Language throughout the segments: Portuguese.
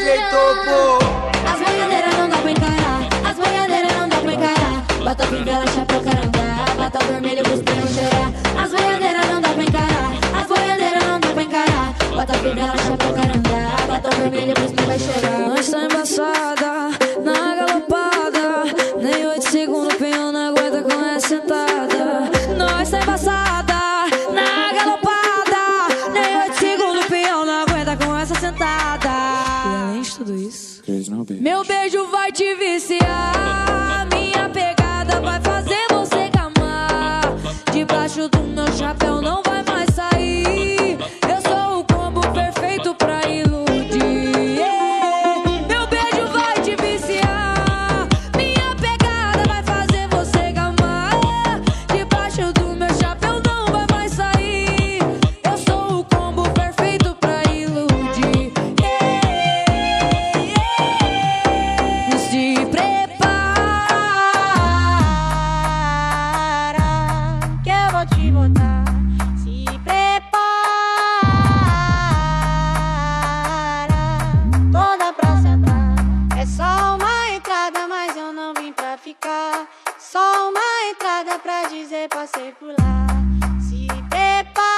DJ Topo. As boiadeiras não dá pra encarar, as boiadeiras não dá pra encarar. Bota fivela, chapéu, caranga, bota vermelho, cuspir e cheirar. As boiadeiras não dá pra encarar, as boiadeiras não dá pra encarar. Bota fivela, chapéu, caranga, bota vermelho, cuspir e cheirar. Nós tá embaçada, na galopada, nem 8 segundos o peão não aguenta com essa sentada. Nós tá embaçada, na galopada, nem 8 segundos o peão não aguenta com essa sentada. E além de tudo isso, meu beijo vai te viciar, minha pegada vai fazer você gamar. Debaixo do meu chapéu não vai mais sair. Eu sou o combo perfeito pra iludir. Meu beijo vai te viciar, minha pegada vai fazer você gamar. Debaixo do meu chapéu não vai mais sair. Eu sou o combo perfeito pra iludir. Se prepara que eu vou te botar. Se prepara, toda pra sentar. É só uma entrada, mas eu não vim pra ficar. Só uma entrada pra dizer pra circular. Se prepara.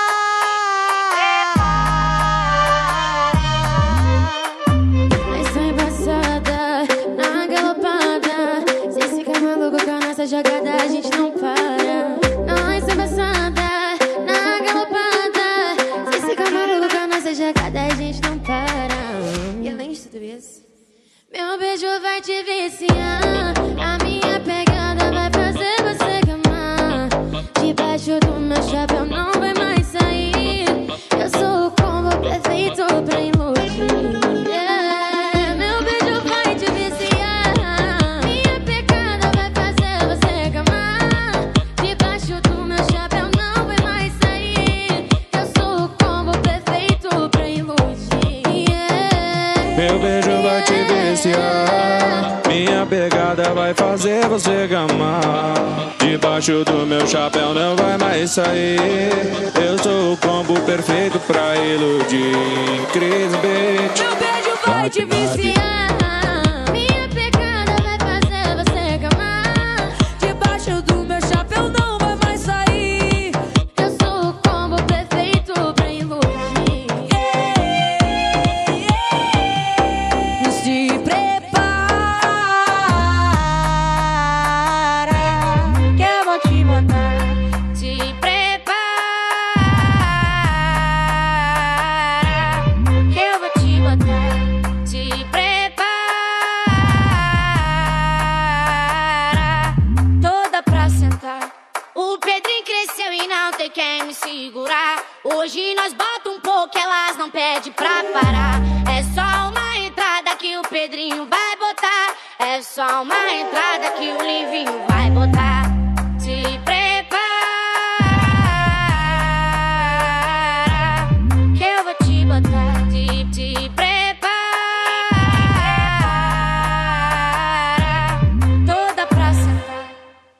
Mas tô embaçada, na galopada. Cê fica maluco com a nossa jogada, a gente não para. Nós tô embaçada, na galopada. Cê fica maluco com a nossa jogada, a gente não para. E além de tudo isso, meu beijo vai te viciar, a minha pegada vai fazer você gamar. Debaixo do meu chapéu não vai mais sair. Eu sou o combo perfeito pra iludir. Meu beijo vai te viciar, minha pegada vai fazer você gamar. Debaixo do meu chapéu não vai mais sair. Eu sou o combo perfeito pra iludir. Meu beijo vai te viciar, minha pegada vai fazer você gamar. Debaixo do meu chapéu não vai mais sair. Eu sou o combo perfeito pra iludir. Cris Beat. Meu beijo vai te viciar, minha pegada vai fazer você gamar. Debaixo do meu chapéu não vai mais sair. Eu sou o combo perfeito pra iludir. Se prepara que eu vou te botar. Se prepara que eu vou te botar. Se prepara, toda pra sentar. O Pedrinho cresceu e não tem quem me segurar. Hoje nós bota um pouco, elas não pedem pra parar. É só uma entrada que o Pedrinho vai botar. É só uma entrada que o Livinho vai botar.